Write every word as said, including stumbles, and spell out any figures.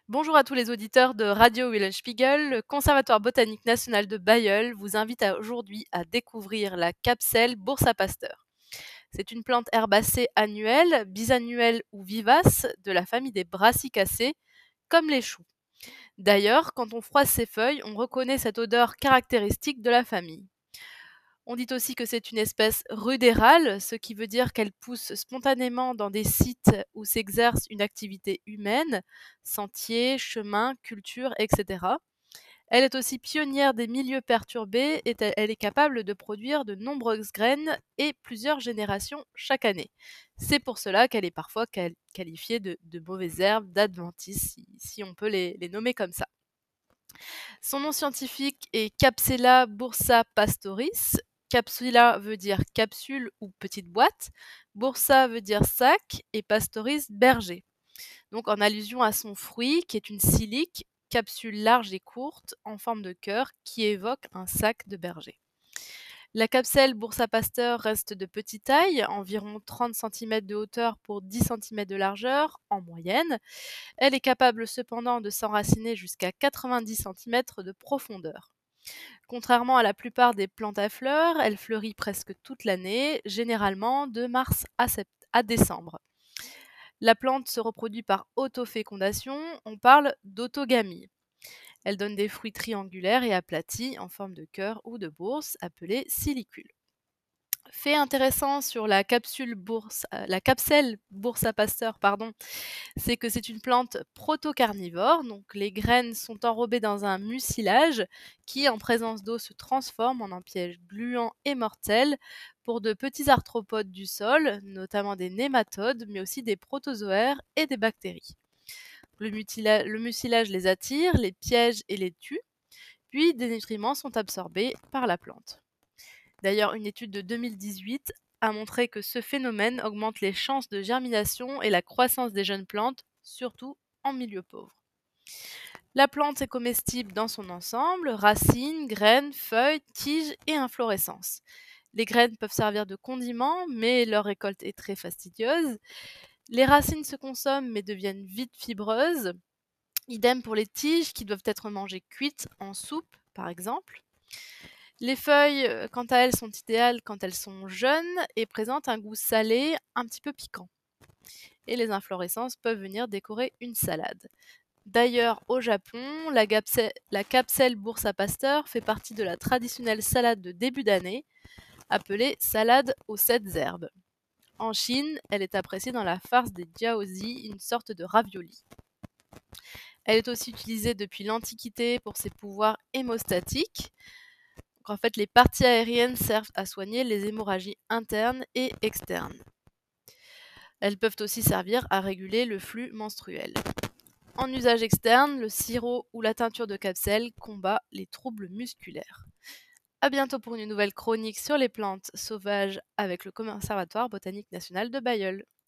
Bonjour à tous les auditeurs de Radio Wilhelmspiegel. Le Conservatoire botanique national de Bailleul vous invite à- aujourd'hui à découvrir la Capselle Bursa Pasteur. C'est une plante herbacée annuelle, bisannuelle ou vivace de la famille des brassicacées, comme les choux. D'ailleurs, quand on froisse ses feuilles, on reconnaît cette odeur caractéristique de la famille. On dit aussi que c'est une espèce rudérale, ce qui veut dire qu'elle pousse spontanément dans des sites où s'exerce une activité humaine, sentiers, chemins, cultures, et cetera. Elle est aussi pionnière des milieux perturbés et elle elle est capable de produire de nombreuses graines et plusieurs générations chaque année. C'est pour cela qu'elle est parfois qual- qualifiée de, de mauvaises herbes, d'adventices, si, si on peut les les nommer comme ça. Son nom scientifique est Capsella bursa pastoris. Capsula veut dire capsule ou petite boîte, bursa veut dire sac et pastoris berger. Donc en allusion à son fruit qui est une silique, capsule large et courte en forme de cœur qui évoque un sac de berger. La capselle Bursa Pasteur reste de petite taille, environ trente centimètres de hauteur pour dix centimètres de largeur en moyenne. Elle est capable cependant de s'enraciner jusqu'à quatre-vingt-dix centimètres de profondeur. Contrairement à la plupart des plantes à fleurs, elle fleurit presque toute l'année, généralement de mars à, sept- à décembre. La plante se reproduit par autofécondation, on parle d'autogamie. Elle donne des fruits triangulaires et aplatis en forme de cœur ou de bourse, appelés silicules. Fait intéressant sur la capsule bourse, euh, la capselle bourse à pasteur, pardon, c'est que c'est une plante protocarnivore, donc les graines sont enrobées dans un mucilage qui, en présence d'eau, se transforme en un piège gluant et mortel pour de petits arthropodes du sol, notamment des nématodes, mais aussi des protozoaires et des bactéries. Le, mutila- le mucilage les attire, les piège et les tue, puis des nutriments sont absorbés par la plante. D'ailleurs, une étude de deux mille dix-huit a montré que ce phénomène augmente les chances de germination et la croissance des jeunes plantes, surtout en milieu pauvre. La plante est comestible dans son ensemble, racines, graines, feuilles, tiges et inflorescences. Les graines peuvent servir de condiment, mais leur récolte est très fastidieuse. Les racines se consomment mais deviennent vite fibreuses. Idem pour les tiges qui doivent être mangées cuites en soupe, par exemple. Les feuilles, euh, quant à elles, sont idéales quand elles sont jeunes et présentent un goût salé, un petit peu piquant. Et les inflorescences peuvent venir décorer une salade. D'ailleurs, au Japon, la, gapse- la capselle bourse à pasteur fait partie de la traditionnelle salade de début d'année, appelée salade aux sept herbes. En Chine, elle est appréciée dans la farce des jiaozi, une sorte de ravioli. Elle est aussi utilisée depuis l'Antiquité pour ses pouvoirs hémostatiques. Donc, en fait, les parties aériennes servent à soigner les hémorragies internes et externes. Elles peuvent aussi servir à réguler le flux menstruel. En usage externe, le sirop ou la teinture de capselle combat les troubles musculaires. À bientôt pour une nouvelle chronique sur les plantes sauvages avec le Conservatoire botanique national de Bailleul.